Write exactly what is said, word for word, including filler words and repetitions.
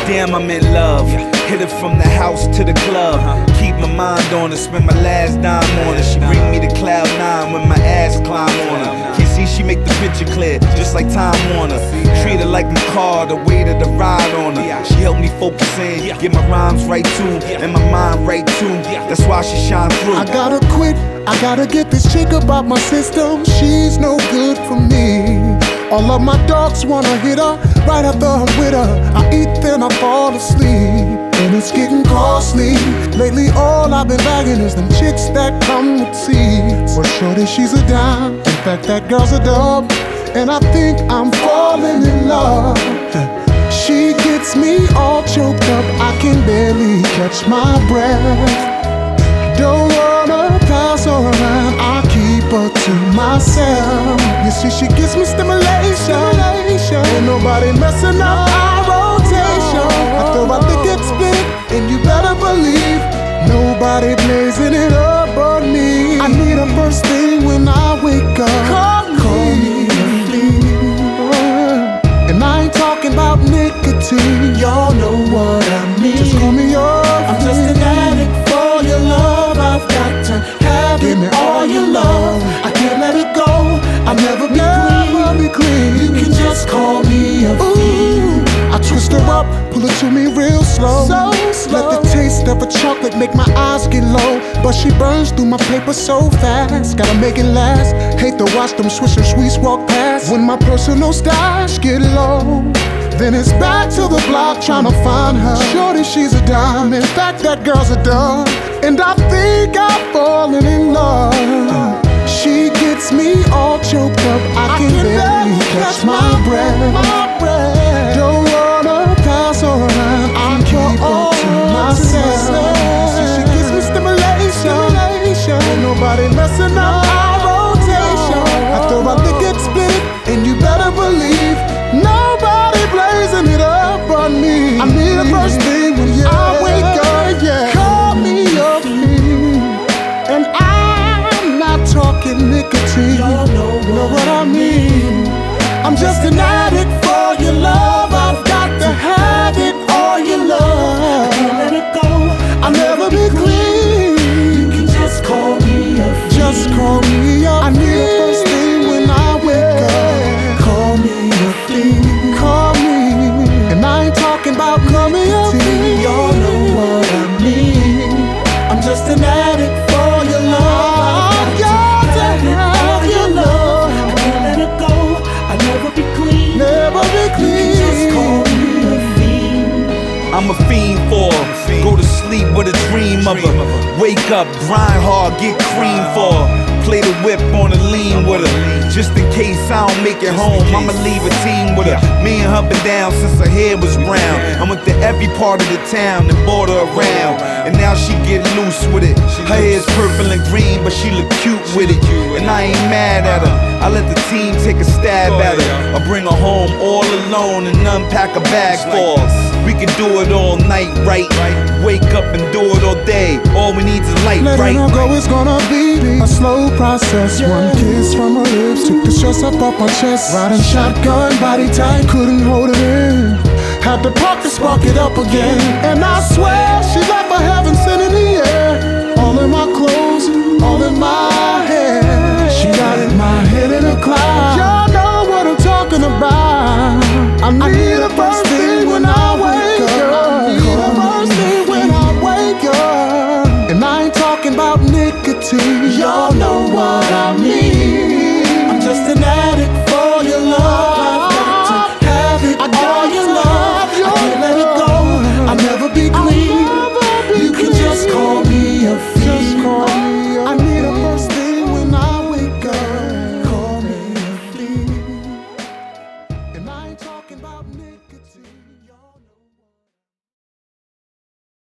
Damn, I'm in love. Hit it from the house to the club. Keep my mind on her, spend my last dime on her. She bring me to cloud nine when my ass climb on her. Can't see she make the picture clear, just like Time Warner. Treat her like my car, the way that I ride on her. She help me focus in, get my rhymes right too, and my mind right too. That's why she shine through. I gotta quit, I gotta get this chick about my system. She's no good for me. All of my dogs wanna hit her right after I'm with her. I eat then I fall asleep, and it's getting costly. Lately all I've been bagging is them chicks that come with seeds. Well, shorty, she's a dime. In fact, that girl's a dub, and I think I'm falling in love. She gets me all choked up, I can barely catch my breath. Don't wanna pass her around, I keep her to myself. You see, she gives me stimulation, stimulation. Ain't nobody messing up our rotation. After I think it's split, and you better believe nobody blazing it up but me. I need her first thing when I wake up. Call me, Call me a fiend. And I ain't talking about nicotine. Y'all know what I mean. Just call me your I'm just an addict for your love. I've got to have Give it all your love. I can't let it go. I'll never be never clean. Be clean. You can just call me a fiend. I twist her up, pull her to me real slow. So slow. Let the taste of a chocolate make my eyes get low, but she burns through my paper so fast. Gotta make it last. Hate to watch them swisher sweets walk past. When my personal stash get low, then it's back to the block trying to find her. Shorty, she's a dime. In fact, that girl's a dub, and I think I'm falling in love. She gets me all choked up, I, I can barely catch my breath. My breath. Don't wanna pass her around, I keep her to myself. See, she gives me stimulation, stimulation. Ain't nobody messing up our rotation. After I think it's split, and you better believe nobody blazing it up but me. I need a first thing when yeah. I wake up, yeah. Call me your fiend, and I'm not talking nicotine. Y'all know what, know what I mean. I'm just an addict for your love. I've got to have it, all your love. I can't let it go. I'll never be clean. You can just call me a fiend. Just call me a I fiend. Need a first thing when I wake up. Call me a fiend. Call me, and I ain't talking about call me a fiend. Y'all know what I mean. I'm just an addict for your love. I've got to have your love. I can't let it go. I'll never be clean. Never be clean. You can just call me a fiend. I'm a fiend for her. Go to sleep with a dream of her. Wake up, grind hard, get cream for her. Play the whip on the lean with her. Just in case I don't make it home, I'ma leave a team with her. Me and her been down since her hair was brown. I went to every part of the town and brought her around, and now she get loose with it. Her hair's purple and green, but she look cute with it, and I ain't mad at her. I let the team take a stab at her. I bring her home all alone and unpack a bag for her. We can do it all night, right? Wake up and do it all day. All we need is light, right? Letting her go is gonna be a slow process. Yeah. One kiss from her lips took the stress up off my chest. Riding shotgun, body tight, couldn't hold it in. Had to park to spark it up again. And I swear she left for heaven, sending me